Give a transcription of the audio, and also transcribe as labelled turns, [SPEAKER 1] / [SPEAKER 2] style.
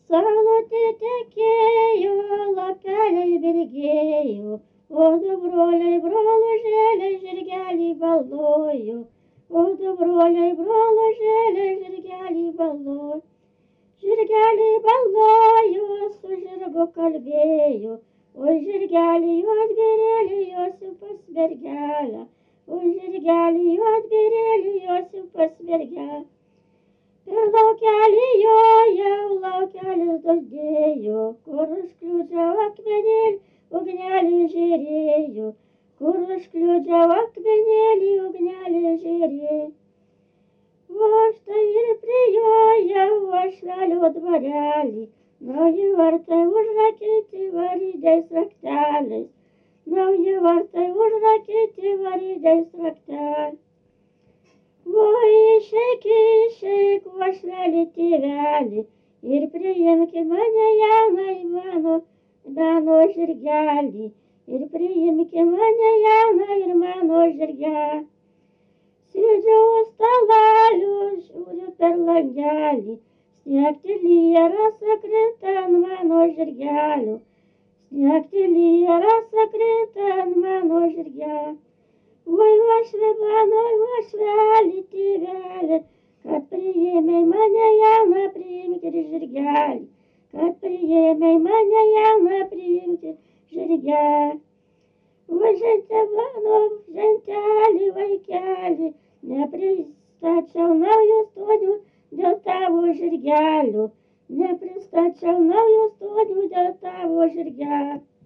[SPEAKER 1] Saulutė tekėjo, lapeliai birgėjo, o du broliai brolužėliai žirgelį balnojo, o du broliai brolužėliai žirgelį balnojo. Žirgelį balnojo, su žirgu kalbėjo, oi žirgelį juodbėrėlį Josipas mergelę, oi žirgelį juodbėrėlį Josipas mergelę. Per laukelį jojau, laukelis dundėjo, kur užkliudžiau akmenėlį, ugnelį žėrėjo, kur užkliudžiau akmenėlį, ugnelį žėrėjo. O štai ir prijojau Ašvelio dvarelį, nauji vartai užrakyti variniais rakteliais, nauji vartai užrakyti variniais rakteliais. O išeik, Ašveli tėveli, ir priimki mane jauną į mano žirgelį, ir priimki mane jauną ir mano žirgelį. Sėdžiu staleliu, žiūriu per langelį, sniegti lyja, rasa krinta ant mano žirgelių, sniegti lyja, rasa krinta ant mano žirgelių. Oi, Ašveli tėveli, kad priėmei mane jauną, priimk ir žirgelį, kad priėmei mane jauną, priimk ir žirgelį. O žente mano, žentelį vaikelį, nepristačiau naujų stonių dėl tavo žirgelių, nepristačiau naujų stonių dėl tavo žirgelių.